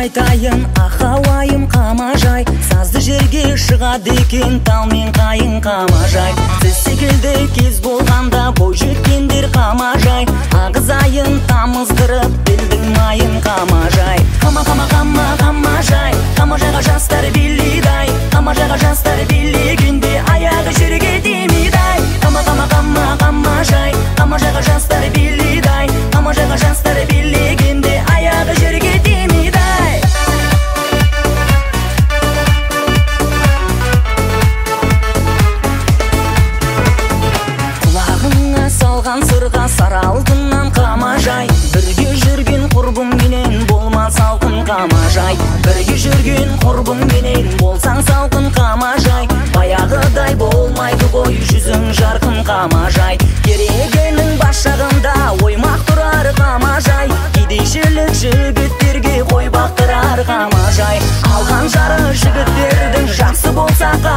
айтайын, ахауайым қамажай, сазды жерге шығады екен тал мен қайын қамажай. Сіз секілді кез болғанда бой жеткендер қамажай, ағызайын тамыздырып білдің майын қамажай. Қамажай, қамажайға жастар билейдай, қамажайға жастар билегенде аяғы жерге демейдай. Қамажай, қамажайға жастар билейдай, қамажайға жастар билегенде аяғы жерге демейдай. Құлағыңа салған сырға сары алтыннан қамажай, бірге жүрген құрбыңменен болма салқын қамажай. Бірге жүрген құрбыңменен болсаң салқын қамажай, баяғыдай болмайды ғой жүзің жарқын қамажай. Керегенің бас жағында оймақ тұрар қамажай, кедейшілік жігіттерге қой бақтырар қамажай. Алған жары жігіттердің жақсы болса